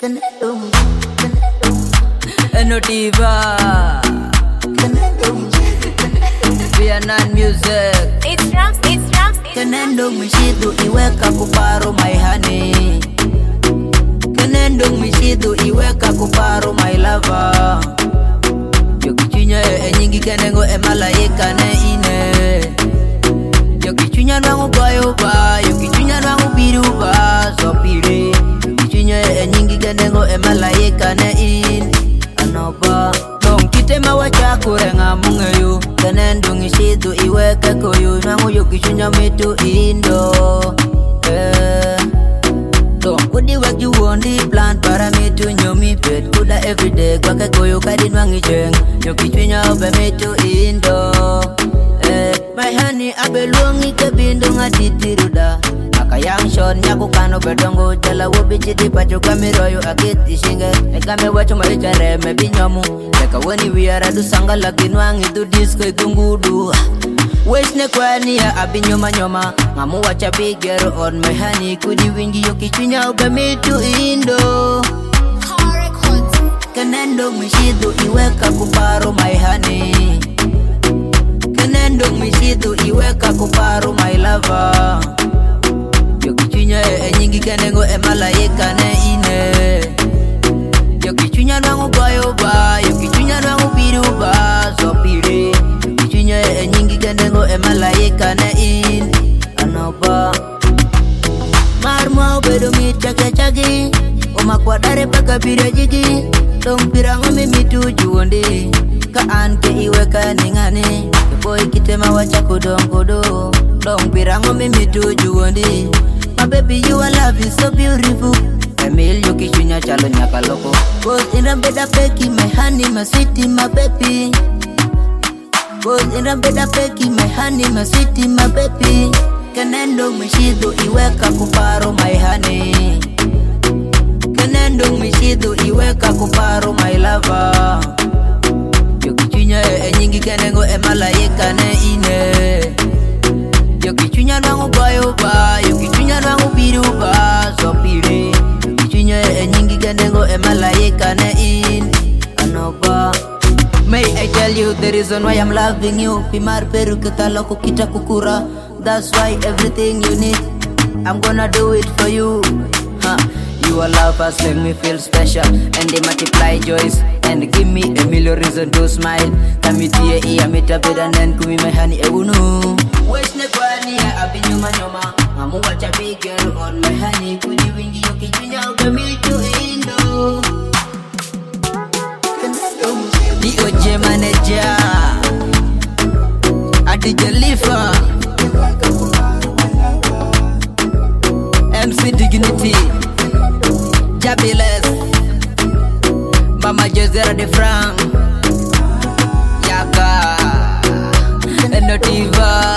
Enotiva Vietnam music. It's drums. Kenendo mishidu iweka kuparo my honey. Kenendo mishidu iweka kuparo my lover. Yokichunya nyingi kenengo malaika ne ine. Yokichunya nwangu bayo ba, yokichunya nwangu biru ba, so pire. Yokichunya nyingi kenengo malaika ne in. Anoba dong kitema wacha kurenga mungayo. Kenendo ngishidu iweka koyo nwangu yokichunya mitu indo. Don't kudi work you want the plan para me to nyomi pet kuda everyday kwake koyo kadi nwangi jeng yokichunya obe me to indo. My honey abelongi kebindo ngatitiruda akayang shon nyaku kano bedongo jala wobichi di pacho kamiroyo aketi shinge ekame wacho malichere mebinyomu eka weni wiara sanga lagi nwangi du disco itungudu Weshne kwani ya nyoma ngamu wacha bigero on my honey kudi wingi yokichunya ube me to indo. Kenendo mishidu iweka kuparo my honey. Kenendo mishidu iweka kuparo my lover. Yokichunya nyingi kenengo malaika ne ine. Yokichunya nwangu bayo ba, yokichunya nwangu biru ba, so pire. Yokichunya nyingi kenengo malaika ne in. Anoba Marmo bedo mi chake Oma kwa dare paka bira jigi Dong pirango mi mitu juonde Ka anke iweka ningane Boy kitema wacha kodo Dong pirango mi mitu juonde My baby you are love is so beautiful Emil yokichunya chalo nyaka loko Cause in beda peki my honey my sweetie my baby Cause in beda peki my honey my sweetie my baby Kenendo mishidu iweka kuparo my honey. Kenendo mishidu iweka kuparo my lover. Yokichunya nyingi kenengo malaika ne ine. Yokichunya nwangu bayo ba, yokichunya nwangu biru ba, so pire. Yokichunya nyingi kenengo malaika ne in. Anoba May I tell you the reason why I'm loving you. Pimar peru ketaloko kita kukura. That's why everything you need, I'm gonna do it for you. Your love has make me feel special, and they multiply joys and give me a million reasons to smile. Kamitie iya mita beda nen kumi mehani unu. Weshne kwani ya nyoma ngamu wacha bigero on my honey kudi wingi yokichunya ube mitu indo. D.O.J. manager Adi Jalifa MC Dignity Jabiles Mama Josera de Frank Yaka Enotiva